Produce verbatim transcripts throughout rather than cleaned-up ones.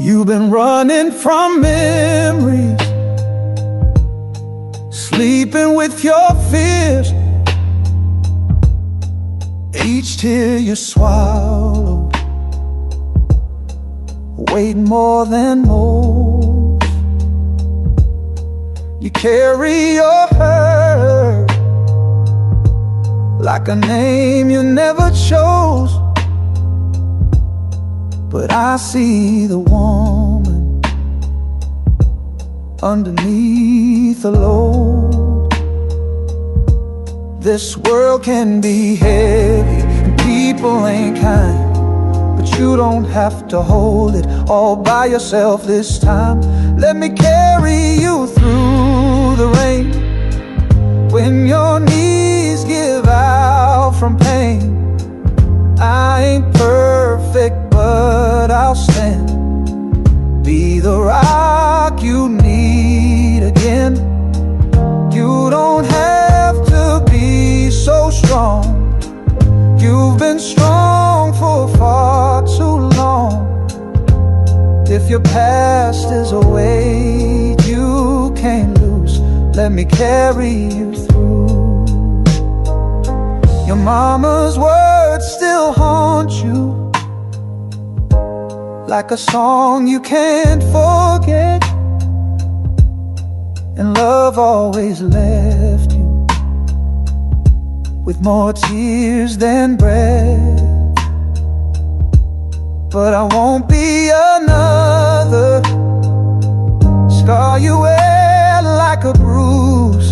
You've been running from memories, sleeping with your fears. Each tear you swallow weighed more than most. You carry your hurt like a name you never chose. But I see the woman underneath the load. This world can be heavy and people ain't kind, but you don't have to hold it all by yourself this time. Let me carry you through the rain when your knees give out from pain. I ain't perfect, but I'll stand, be the rock you need again. You don't have to be so strong. You've been strong for far too long. If your past is a weight you can't lose, let me carry you through. Your mama's words still haunt you, like a song you can't forget. And love always left you with more tears than breath. But I won't be another scar you wear like a bruise.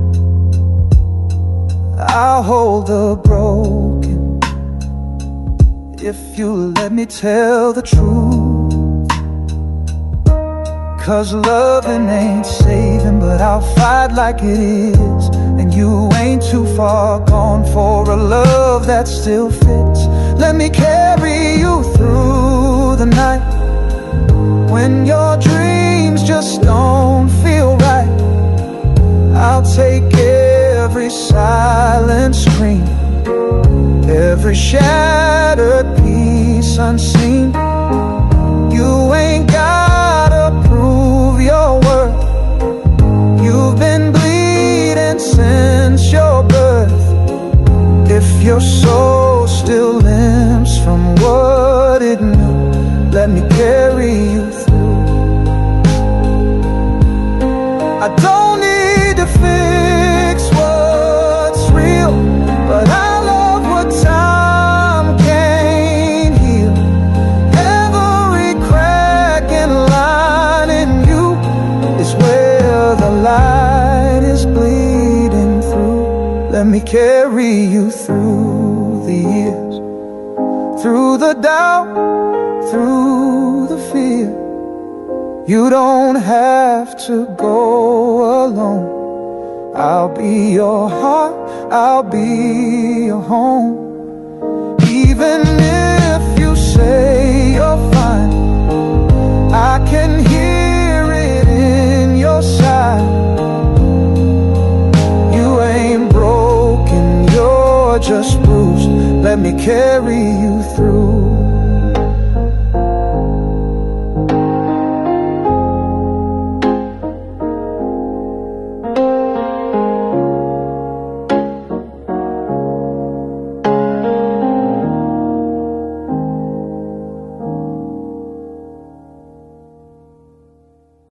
I'll hold the broken if you let me tell the truth. Cause loving ain't saving, but I'll fight like it is. And you ain't too far gone for a love that still fits. Let me carry you through the night when your dreams just don't feel right. I'll take every silent scream, every shattered piece unseen. You ain't gotta prove your worth. You've been bleeding since your birth. If your soul still limps from what it knew, let me carry you through. I don't need to fix what's real, but I love what time can't heal. Every crack and line in you is where the light is bleeding through. Let me carry you through the years, through the doubt, through the fear. You don't have to go alone. I'll be your heart, I'll be your home. Even if you say you're fine, I can hear it in your sigh. You ain't broken, you're just bruised. Let me carry